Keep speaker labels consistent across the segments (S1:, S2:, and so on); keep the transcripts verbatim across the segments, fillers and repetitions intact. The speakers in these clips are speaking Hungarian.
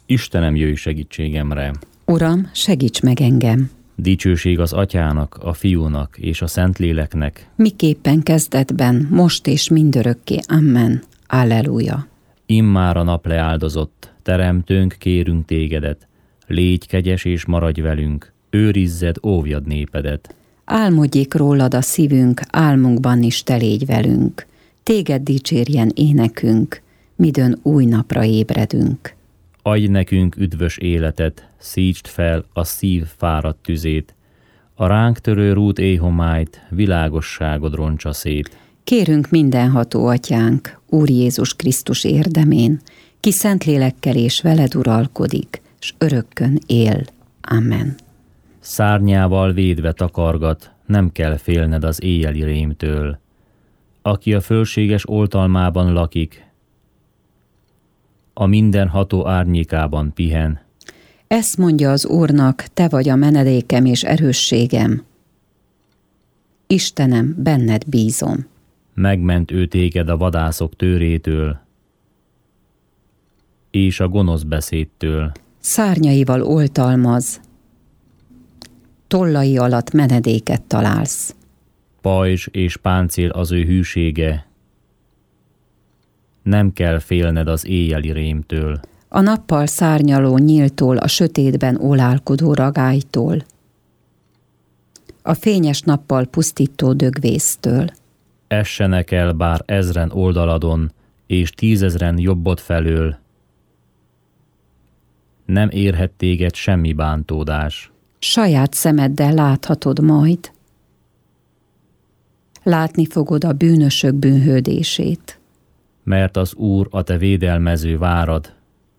S1: Istenem, jöjj segítségemre!
S2: Uram, segíts meg engem!
S1: Dicsőség az Atyának, a Fiúnak és a Szentléleknek,
S2: miképpen kezdetben, most és mindörökké. Amen. Alleluja.
S1: immár a nap leáldozott, teremtőnk, kérünk tégedet, légy kegyes és maradj velünk, őrizzed, óvjad népedet.
S2: Álmodjék rólad a szívünk, álmunkban is te légy velünk. Téged dicsérjen énekünk, midőn új napra ébredünk.
S1: Adj nekünk üdvös életet, szítsd fel a szív fáradt tüzét, a ránk törő rút éjhomályt, világosságod roncsa szét.
S2: Kérünk mindenható Atyánk, Úr Jézus Krisztus érdemén, ki Szentlélekkel és veled uralkodik, s örökkön él. Amen.
S1: Szárnyával védve takargat, nem kell félned az éjjeli rémtől. Aki a fölséges oltalmában lakik, a mindenható árnyékában pihen.
S2: Ezt mondja az Úrnak, te vagy a menedékem és erősségem. Istenem, benned bízom.
S1: Megment ő téged a vadászok tőrétől, és a gonosz beszédtől.
S2: Szárnyaival oltalmaz, tollai alatt menedéket találsz.
S1: Pajzs és páncél az ő hűsége, nem kell félned az éjjeli rémtől.
S2: A nappal szárnyaló nyíltól, a sötétben ólálkodó ragálytól, a fényes nappal pusztító dögvésztől.
S1: Essenek el bár ezren oldaladon, és tízezren jobbod felől, nem érhet téged semmi bántódás.
S2: Saját szemeddel láthatod majd. Látni fogod a bűnösök bűnhődését.
S1: Mert az Úr a te védelmező várad,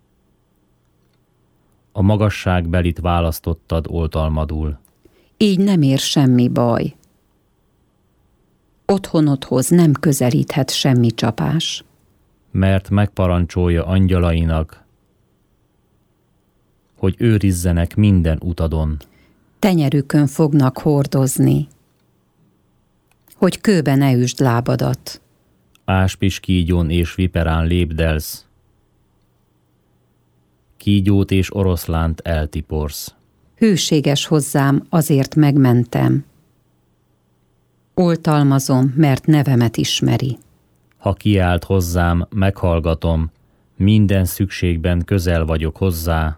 S1: a magasságbelit választottad oltalmadul.
S2: Így nem ér semmi baj. Otthonodhoz nem közelíthet semmi csapás.
S1: Mert megparancsolja angyalainak, hogy őrizzenek minden utadon.
S2: Tenyerükön fognak hordozni, hogy kőbe ne üsd lábadat.
S1: Áspis kígyón és viperán lépdelsz, kígyót és oroszlánt eltiporsz.
S2: Hűséges hozzám, azért megmentem. Oltalmazom, mert nevemet ismeri.
S1: Ha kiált hozzám, meghallgatom, minden szükségben közel vagyok hozzá.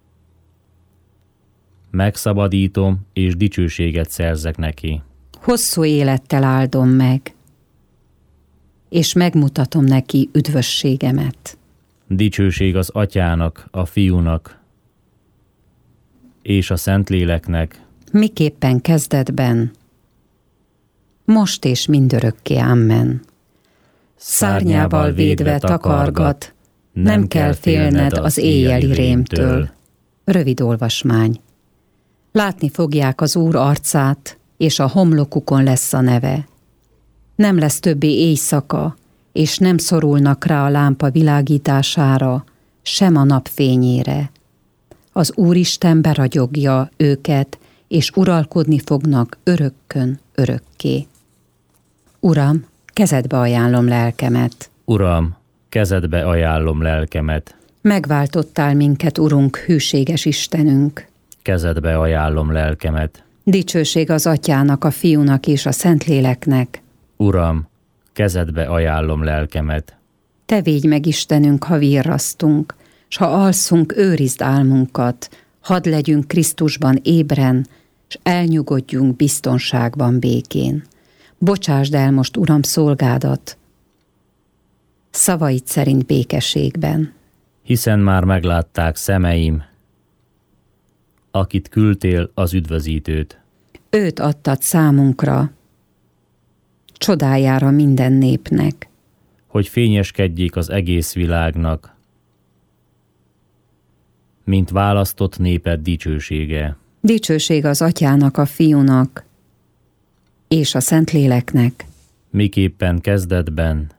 S1: Megszabadítom, és dicsőséget szerzek neki.
S2: Hosszú élettel áldom meg, és megmutatom neki üdvösségemet.
S1: Dicsőség az Atyának, a Fiúnak és a Szentléleknek,
S2: miképpen kezdetben, most és mindörökké. Amen. Szárnyával védve takargat, nem kell félned az éjjeli rémtől. Rövid olvasmány. Látni fogják az Úr arcát, és a homlokukon lesz a neve. Nem lesz többé éjszaka, és nem szorulnak rá a lámpa világítására, sem a napfényére. Az Úristen beragyogja őket, és uralkodni fognak örökkön örökké. Uram, kezedbe ajánlom lelkemet.
S1: Uram, kezedbe ajánlom lelkemet.
S2: Megváltottál minket, Urunk, hűséges Istenünk.
S1: Kezedbe ajánlom lelkemet.
S2: Dicsőség az Atyának, a Fiúnak és a Szentléleknek.
S1: Uram, kezedbe ajánlom lelkemet.
S2: Te védj meg, Istenünk, ha virrasztunk, s ha alszunk, őrizd álmunkat, hadd legyünk Krisztusban ébren, s elnyugodjunk biztonságban, békén. Bocsásd el most, Uram, szolgádat, szavaid szerint békességben.
S1: Hiszen már meglátták szemeim, akit küldtél, az üdvözítőt.
S2: Őt adtad számunkra, csodájára minden népnek.
S1: Hogy fényeskedjék az egész világnak, mint választott néped dicsősége.
S2: Dicsőség az Atyának, a Fiúnak és a Szentléleknek.
S1: Miképpen kezdetben,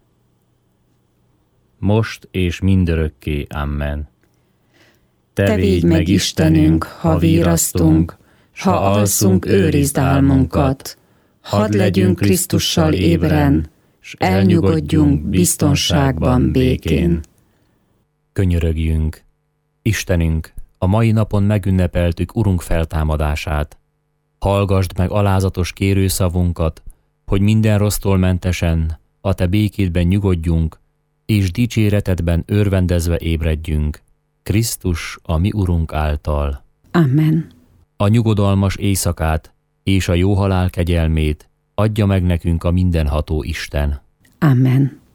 S1: most és mindörökké. Amen. Te,
S2: Te védj meg, Istenünk, ha virrasztunk, ha alszunk, őrizd álmunkat. Hadd legyünk Krisztussal ébren, s elnyugodjunk biztonságban, békén.
S1: Könyörögjünk. Istenünk, a mai napon megünnepeltük Urunk feltámadását. Hallgasd meg alázatos kérőszavunkat, hogy minden rossztól mentesen a te békédben nyugodjunk, és dicséretedben örvendezve ébredjünk. Krisztus, a mi Urunk által.
S2: Amen.
S1: A nyugodalmas éjszakát és a jó halál kegyelmét adja meg nekünk a mindenható Isten.
S2: Amen.